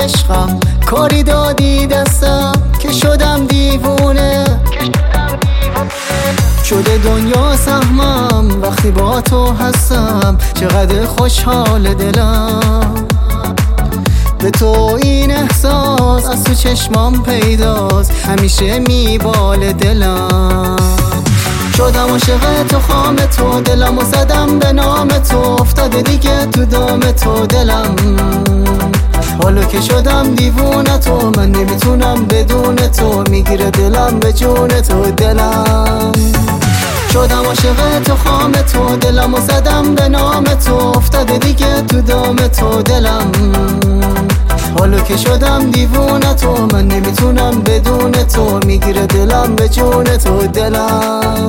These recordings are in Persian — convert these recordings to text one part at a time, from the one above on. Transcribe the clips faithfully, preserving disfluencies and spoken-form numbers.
عشقم کاری دادی دستم که شدم دیوونه شده دنیا سهمم وقتی با تو هستم چقدر خوشحال دلم به تو این احساس از تو چشمام پیداست همیشه میبال دلم شدم عاشق تو خام تو دلمو زدم به نام تو افتاده دیگه تو دام تو دلم حالا که شدم دیوونه تو من نمیتونم بدون تو میگیره دلم به جون تو دلم شدم عاشق تو خام تو دلمو زدم به نام تو افتاده دیگه تو دام تو دلم حالا که شدم دیوونه تو من نمیتونم بدون تو میگیره دلم به جون تو دلم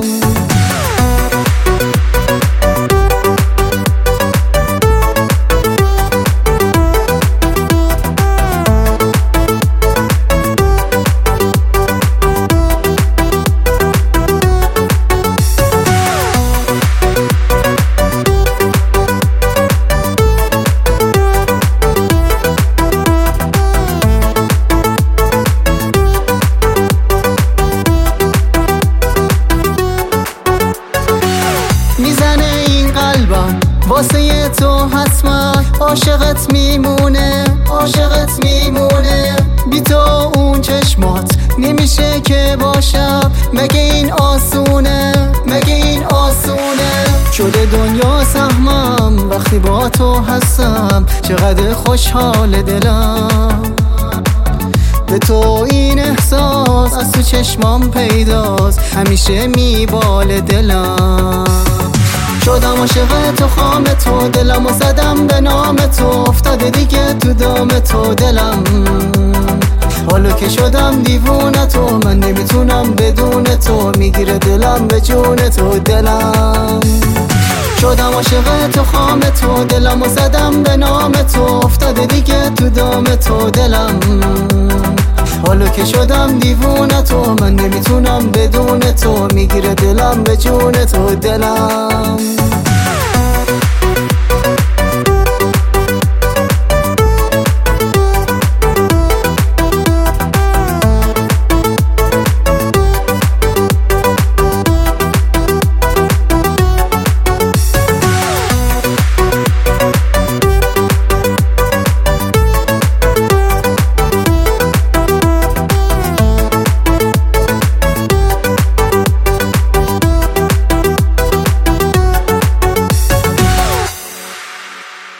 میزنه این قلبم واسه تو حتما عاشقت میمونه عاشقت میمونه بی تو اون چشمات نمیشه که باشم مگه این آسونه مگه این آسونه شده دنیا سهمم وقتی با تو هستم چقدر خوشحال دلم به تو این احساس از تو چشمام پیداست همیشه میبال دلم شدم عاشق تو خام تو دلمو زدم به نام تو افتاده دیگه تو دام تو دلم حالا که شدم دیوونه تو من نمیتونم بدون تو میگیره دلم به جون تو دلم شدم عاشق تو خام تو دلمو زدم به نام تو افتاده دیگه تو دام تو دلم حالا که شدم دیوونه تو من نمیتونم بدون تو میگیره دلم به جون تو دلم